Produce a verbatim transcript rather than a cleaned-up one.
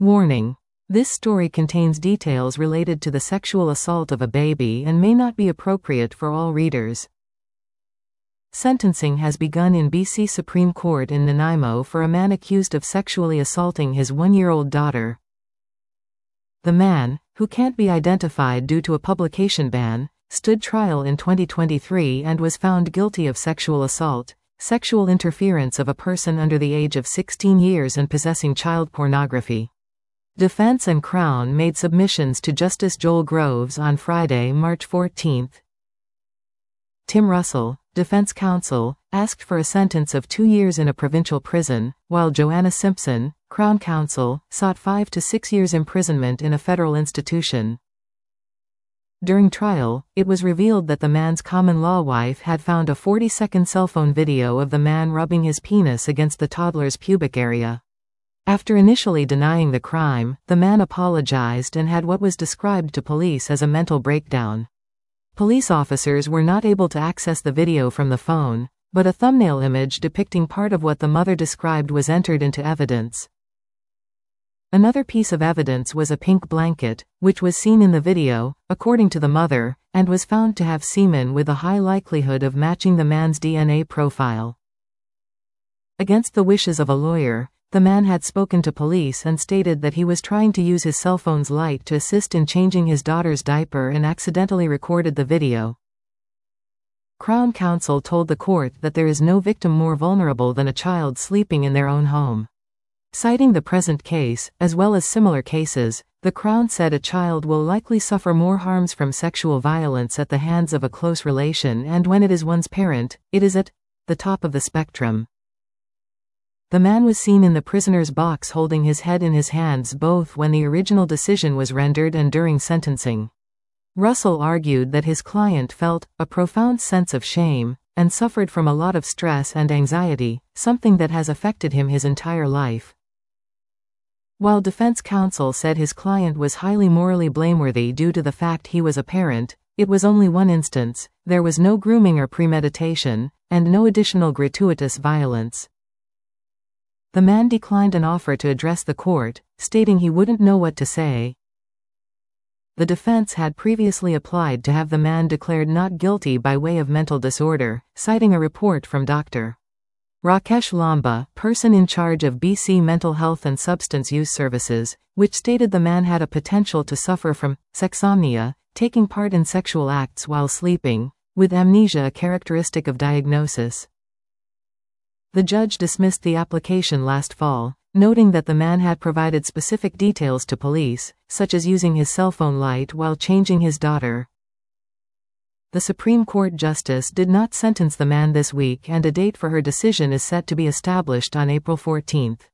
Warning: this story contains details related to the sexual assault of a baby and may not be appropriate for all readers. Sentencing has begun in B C Supreme Court in Nanaimo for a man accused of sexually assaulting his one-year-old daughter. The man, who can't be identified due to a publication ban, stood trial in twenty twenty-three and was found guilty of sexual assault, sexual interference of a person under the age of sixteen years and possessing child pornography. Defense and Crown made submissions to Justice Joel Groves on Friday, March fourteenth. Tim Russell, defense counsel, asked for a sentence of two years in a provincial prison, while Joanna Simpson, Crown counsel, sought five to six years imprisonment in a federal institution. During trial, it was revealed that the man's common-law wife had found a forty-second cell phone video of the man rubbing his penis against the toddler's pubic area. After initially denying the crime, the man apologized and had what was described to police as a mental breakdown. Police officers were not able to access the video from the phone, but a thumbnail image depicting part of what the mother described was entered into evidence. Another piece of evidence was a pink blanket, which was seen in the video, according to the mother, and was found to have semen with a high likelihood of matching the man's D N A profile. Against the wishes of a lawyer, the man had spoken to police and stated that he was trying to use his cell phone's light to assist in changing his daughter's diaper and accidentally recorded the video. Crown counsel told the court that there is no victim more vulnerable than a child sleeping in their own home. Citing the present case, as well as similar cases, the Crown said a child will likely suffer more harms from sexual violence at the hands of a close relation, and when it is one's parent, it is at the top of the spectrum. The man was seen in the prisoner's box holding his head in his hands both when the original decision was rendered and during sentencing. Russell argued that his client felt a profound sense of shame and suffered from a lot of stress and anxiety, something that has affected him his entire life. While defense counsel said his client was highly morally blameworthy due to the fact he was a parent, it was only one instance, there was no grooming or premeditation, and no additional gratuitous violence. The man declined an offer to address the court, stating he wouldn't know what to say. The defense had previously applied to have the man declared not guilty by way of mental disorder, citing a report from Doctor Rakesh Lamba, person in charge of B C Mental Health and Substance Use Services, which stated the man had a potential to suffer from sexomnia, taking part in sexual acts while sleeping, with amnesia a characteristic of diagnosis. The judge dismissed the application last fall, noting that the man had provided specific details to police, such as using his cell phone light while changing his daughter. The Supreme Court justice did not sentence the man this week, and a date for her decision is set to be established on April fourteenth.